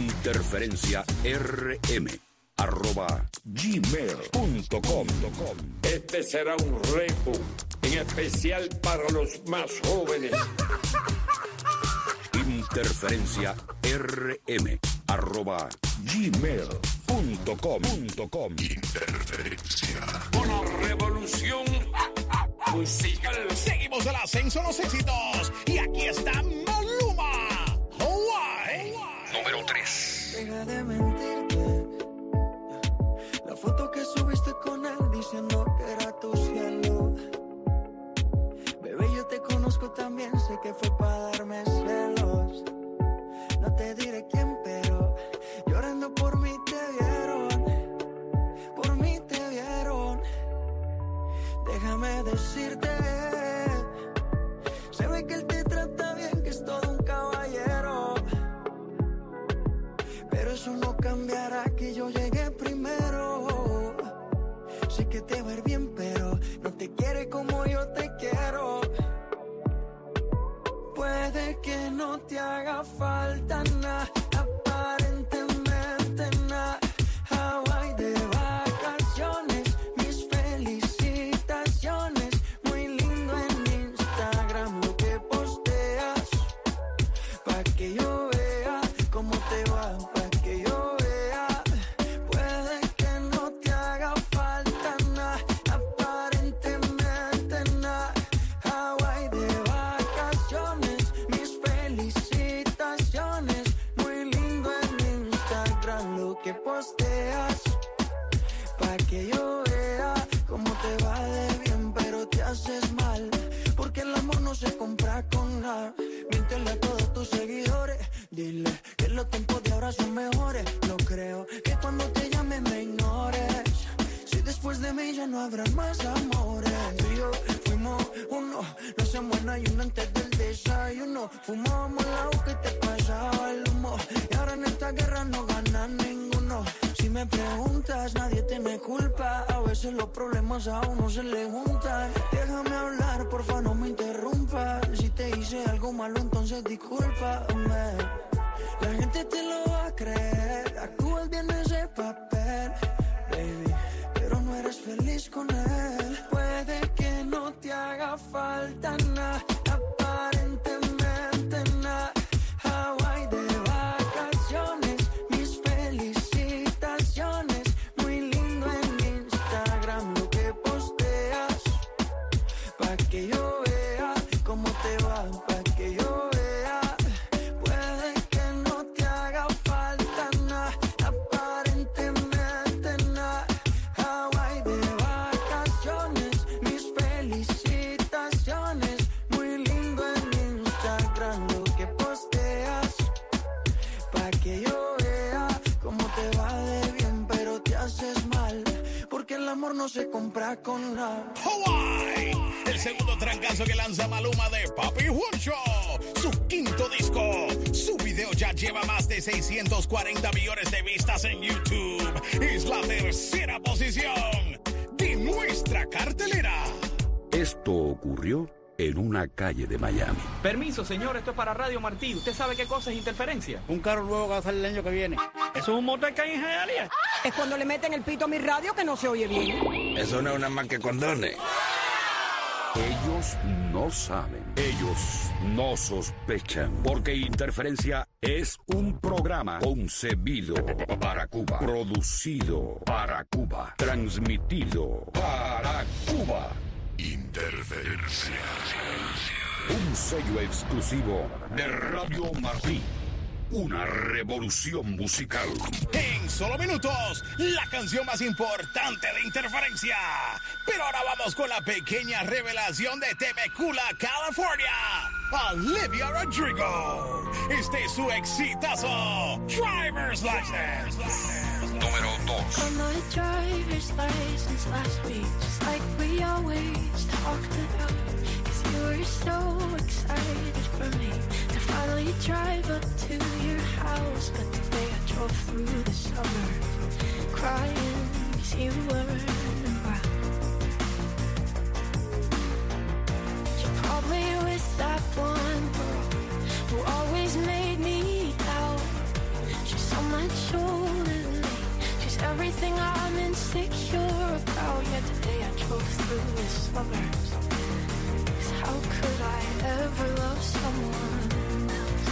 interferenciarm@gmail.com. Este será un reto en especial para los más jóvenes. interferenciarm@gmail.com. Interferencia. Una revolución musical. Seguimos el ascenso en los éxitos. Y aquí está Maluma. Hawaii. Número 3. Deja de mentirte. La foto que subiste con él diciendo que era tu cielo. Bebé, yo te conozco también, sé que fue para darme celos. No te diré quién, pero llorando por mí te vieron. Por mí te vieron. Déjame decirte, se ve que él te trata bien, que es todo un caballero. Pero eso no cambiará que yo llegué primero. Sé que te va a ir bien, pero no te quiere como yo te quiero. Puede que no te haga falta nada, aparentemente nada. Hawaii de vacaciones, mis felicitaciones. Muy lindo en Instagram lo que posteas, pa' que yo vea cómo te va, pa' que yo vea. Puede que no te haga falta nada, aparentemente nada. Hawaii de vacaciones, mis felicitaciones. Muy lindo en Instagram lo que posteas, pa' que yo vea cómo te va de bien, pero te haces mal, porque el amor no se compra con nada. Míntele a todos tus seguidores, dile que los tiempos de ahora son mejores. No creo que cuando te llame me ignores, si después de mí ya no habrá más amores. Tú y yo fuimos uno, no se muera y uno antes del desayuno. Fumábamos la boca y te pasaba el humo, y ahora en esta guerra no gana ninguno. Si me preguntas, nadie tiene culpa, a veces los problemas a uno se le juntan. Déjame hablar, porfa, no me interrumpas. Si te hice algo malo, entonces discúlpame. La gente te lo va a creer, actúas bien ese papel, baby, pero no eres feliz con él. Puede que no te haga falta nada, aparentemente nada. Hawaii de vacaciones, mis felicitaciones. Muy lindo en Instagram lo que posteas, pa' que yo vea cómo te va, pa' que yo vea. Puede que no te haga falta nada, aparentemente nada. Hawaii de vacaciones, mis felicitaciones. Muy lindo en Instagram lo que posteas, pa' que yo vea cómo te va de bien, pero te haces mal, porque el amor no se compra con nada. Hawaii, el segundo trancazo que lanza Maluma de Papi Juancho, su quinto disco. Su video ya lleva más de 640 millones de vistas en YouTube. Es la tercera posición de nuestra cartelera. Esto ocurrió en una calle de Miami. Permiso, señor, esto es para Radio Martí. ¿Usted sabe qué cosa es interferencia? Un carro nuevo que va a salir el año que viene. ¿Eso es un motor que hay en Hialeah? Es cuando le meten el pito a mi radio que no se oye bien. Eso no es una más que condones. Ellos no saben, ellos no sospechan, porque Interferencia es un programa concebido para Cuba, producido para Cuba, transmitido para Cuba. Interferencia. Un sello exclusivo de Radio Martí. Una revolución musical. En solo minutos, la canción más importante de Interferencia. Pero ahora vamos con la pequeña revelación de Temecula, California. Olivia Rodrigo. Este es su exitazo, Driver's License. Número 2. On my driver's license last week, just like we always talked about. 'Cause you were so excited for me to finally drive up to your house. But today I drove through the suburbs crying 'cause you weren't around. You're probably with that one girl who always made me doubt. She's so much older than me. She's everything I'm insecure about. Yet today I drove through the suburbs. 'Cause how could I ever love someone else?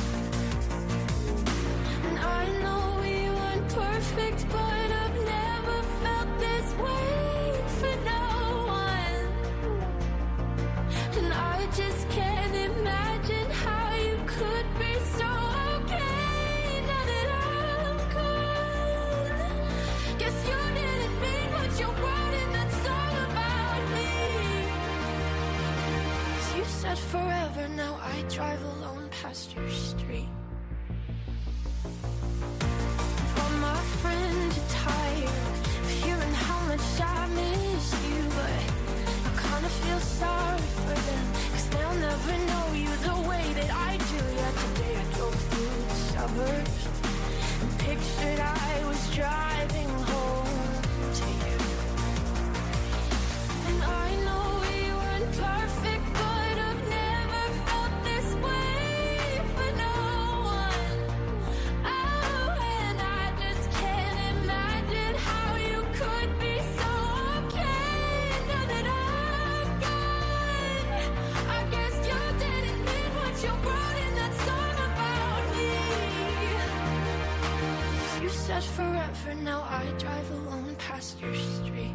And I know we weren't perfect, but I've never felt this way for no one. And I just can't imagine how you could be so okay now that I'm gone. Guess you didn't mean what you wrote in that song about me. 'Cause you said forever, now I drive alone past your street. All my friends are tired of hearing how much I miss you, but I kinda feel sorry for them, 'cause they'll never know you the way that I do. Yet today I drove through the suburbs and pictured I was driving home to you. And I know we weren't perfect, but I've never felt this way for no one. Oh, and I just can't imagine how you could be so okay now that I'm gone. I guess you didn't mean what you wrote in that song about me. 'Cause you said forever, now I drive alone past your street.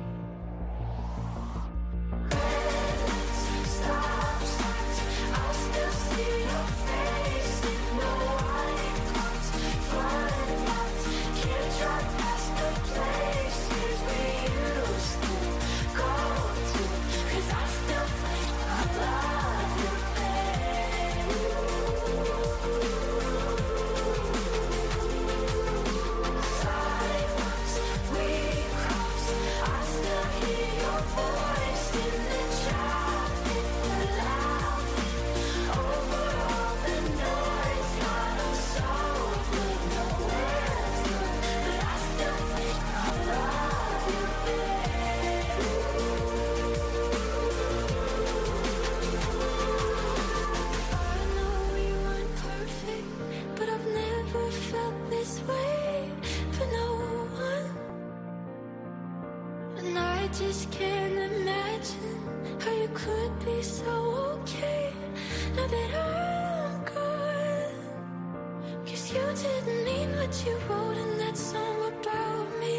Stop signs, I'll still see your face in the white clouds, flying lights. Can't drive past the places we used to go to, 'cause I still think I love you, babe. Sidewalks we cross, I still hear your voice in the traffic, the laughing over all the noise. Got us so good, nowhere's good, but I still think I love you, babe. I know we weren't perfect, but I've never felt this way for no one. And I just can't imagine how you could be so okay now that I'm gone. 'Cause you didn't mean what you wrote in that song about me.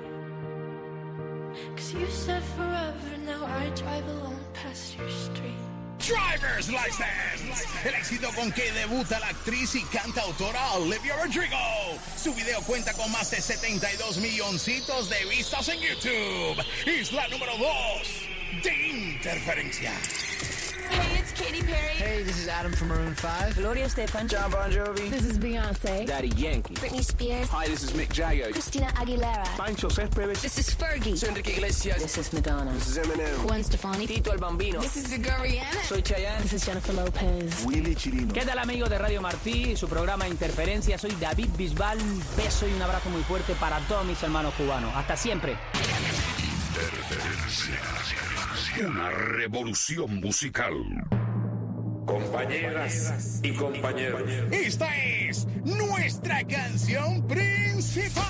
'Cause you said forever, now I drive alone past your street. Driver's License. El éxito con que debuta la actriz y cantautora Olivia Rodrigo. Su video cuenta con más de 72 milloncitos de vistas en YouTube. Es la número 2 de Interferencia. Hey, it's Katy Perry. Hey, this is Adam from Maroon 5. Gloria Estefan. John Bon Jovi. This is Beyonce. Daddy Yankee. Britney Spears. Hi, this is Mick Jagger. Christina Aguilera. Pancho Céspedes. This is Fergie. Soy Enrique Iglesias. This is Madonna. This is Eminem. Gwen Stefani. Tito el Bambino. This is Rihanna. Soy Chayanne. This is Jennifer Lopez. Willy Chirino. ¿Qué tal, amigos de Radio Martí? Su programa Interferencia. Soy David Bisbal. Un beso y un abrazo muy fuerte para todos mis hermanos cubanos. Hasta siempre. Interferencia. Una revolución musical. Compañeras y compañeros. Esta es nuestra canción principal.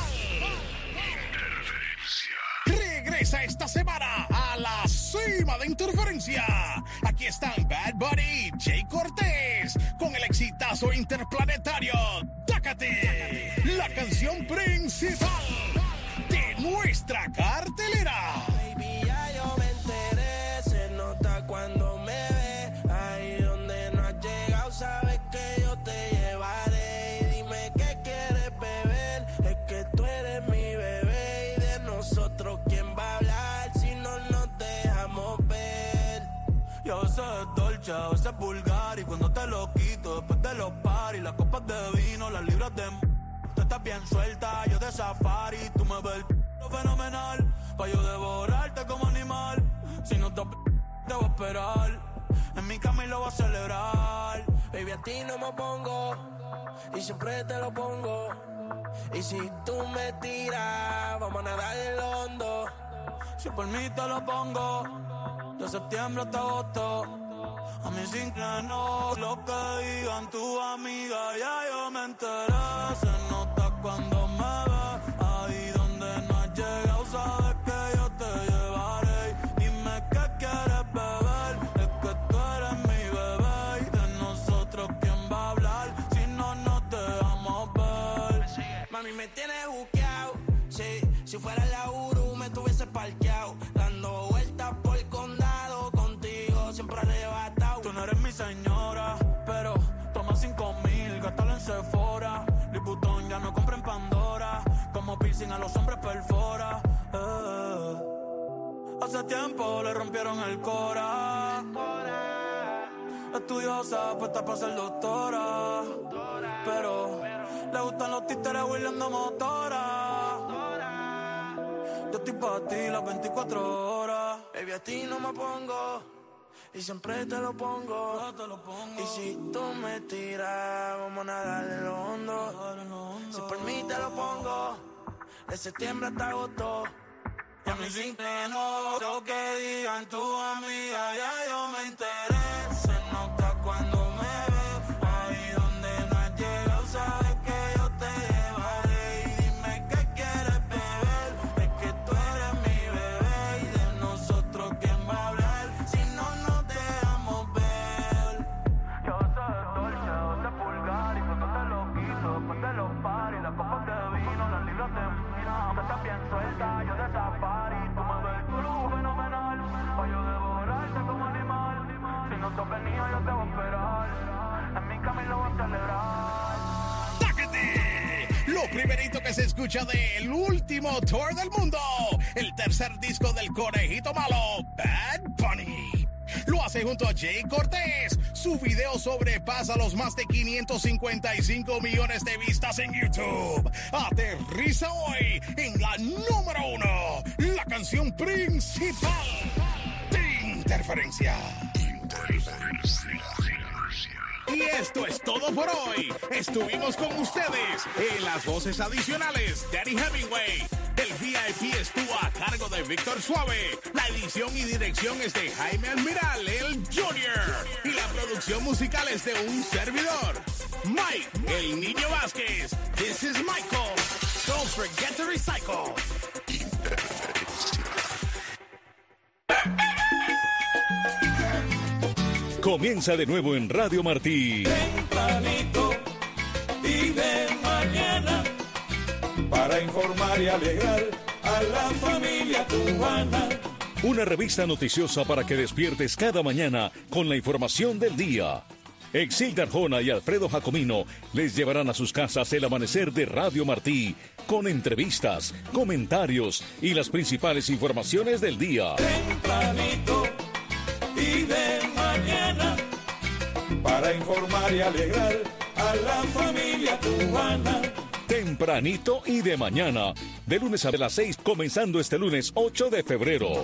Regresa esta semana a la cima de Interferencia. Aquí están Bad Bunny y Jay Cortés con el exitazo interplanetario Tácate, la canción principal de nuestra cartelera. Baby, ya yo me enteré, se nota cuando me ve. Ahí donde no has llegado, sabes que yo te llevaré. Y dime qué quieres beber, es que tú eres mi bebé. Y de nosotros, ¿quién va a hablar si no nos dejamos ver? Y a veces es dolce, a veces es vulgar. Y cuando te lo quito, después de los paris, las copas de vino, las libras de... Tú estás bien suelta, yo de safari. Tú me ves lo fenomenal, pa' yo devorarte como animal. Si no te voy a esperar, en mi cama y lo voy a celebrar. Baby, a ti no me pongo, y siempre te lo pongo. Y si tú me tiras, vamos a nadar el hondo. Si por mí te lo pongo, de septiembre hasta agosto. A mí sin que no, lo que digan tu amiga, ya yo me enteré. Se nota cuando me ves, ahí donde no has llegado, sabes que yo te llevaré. Dime qué quieres beber, es que tú eres mi bebé. Y de nosotros, ¿quién va a hablar si no nos dejamos ver? Mami, me tienes buqueado, sí. Si fuera la Uru, me tuviese parqueado, dando vueltas por el condado, contigo siempre arrebatado. Tú no eres mi señora, pero toma 5,000, gástalo en Sephora. Liputón ya no compra en Pandora, como piercing a los hombres perfora. Hace tiempo le rompieron el cora. Estudiosa, puesta para ser doctora, pero le gustan los títeres huirleando motora. Yo estoy para ti las 24 horas. Baby, a ti no me pongo, y siempre te lo pongo. Y si tú me tiras, vamos a nadar en lo hondo. Si por mí te lo pongo, de septiembre hasta agosto. Y a mí sin que no, lo que digan tu amiga, ya yo me enteré. Se nota cuando me ves, ahí donde no has llegado, sabes que yo te llevaré. Y dime qué quieres beber, es que tú eres mi bebé. Y de nosotros, ¿quién va a hablar si no nos dejamos ver? Yo soy dolce, yo soy vulgar. Y cuando te lo quito, después de los paris, las copas de vino, las libras de mina. Tú estás bien suelta, yo de safari. Tú me ves fenomenal, pa' yo devorarte como animal. Si no te has venido, yo te voy a esperar, en mi cama y lo voy a celebrar. ¡Tácate! Lo primerito que se escucha del último tour del mundo, el tercer disco del conejito malo, Bad Bunny. Lo hace junto a Jay Cortés. Su video sobrepasa los más de 555 millones de vistas en YouTube. Aterriza hoy en la número 1, la canción principal de Interferencia. Y esto es todo por hoy. Estuvimos con ustedes en las voces adicionales. Danny Hemingway. El VIP estuvo a cargo de Víctor Suave. La edición y dirección es de Jaime Almiral, el Junior. Y la producción musical es de un servidor, Mike, el Niño Vázquez. This is Michael. Don't forget to recycle. Comienza de nuevo en Radio Martí. Tempranito y de mañana, para informar y alegrar a la familia cubana. Una revista noticiosa para que despiertes cada mañana con la información del día. Exilda Arjona y Alfredo Jacomino les llevarán a sus casas el amanecer de Radio Martí con entrevistas, comentarios y las principales informaciones del día. Tempranito y de mañana, para informar y alegrar a la familia cubana. Tempranito y de mañana, de lunes a las 6, comenzando este lunes 8 de febrero.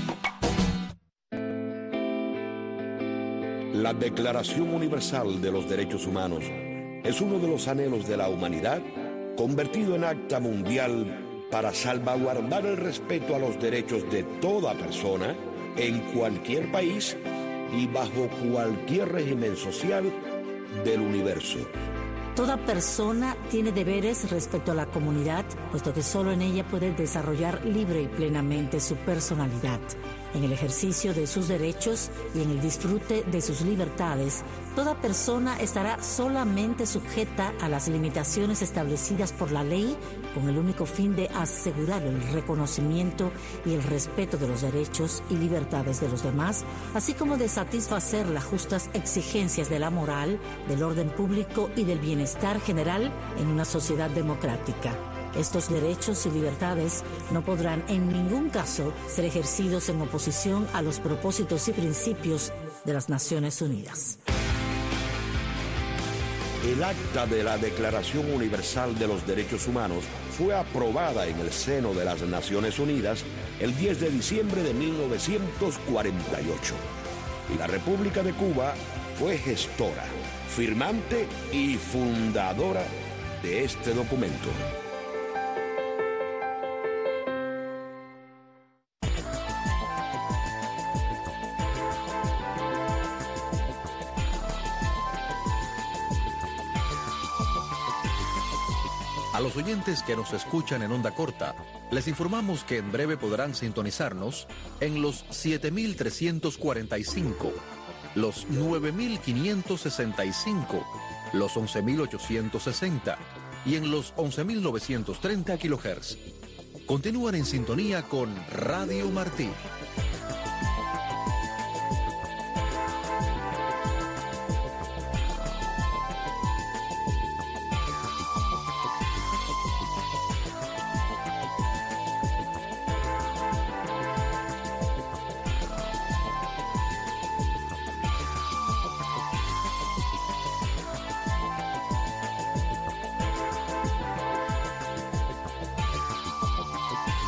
La Declaración Universal de los Derechos Humanos es uno de los anhelos de la humanidad convertido en acta mundial para salvaguardar el respeto a los derechos de toda persona en cualquier país y bajo cualquier régimen social del universo. Toda persona tiene deberes respecto a la comunidad, puesto que solo en ella puede desarrollar libre y plenamente su personalidad. En el ejercicio de sus derechos y en el disfrute de sus libertades, toda persona estará solamente sujeta a las limitaciones establecidas por la ley con el único fin de asegurar el reconocimiento y el respeto de los derechos y libertades de los demás, así como de satisfacer las justas exigencias de la moral, del orden público y del bienestar general en una sociedad democrática. Estos derechos y libertades no podrán en ningún caso ser ejercidos en oposición a los propósitos y principios de las Naciones Unidas. El acta de la Declaración Universal de los Derechos Humanos fue aprobada en el seno de las Naciones Unidas el 10 de diciembre de 1948. Y la República de Cuba fue gestora, firmante y fundadora de este documento. A los oyentes que nos escuchan en onda corta, les informamos que en breve podrán sintonizarnos en los 7.345, los 9.565, los 11.860 y en los 11.930 kHz. Continúan en sintonía con Radio Martí.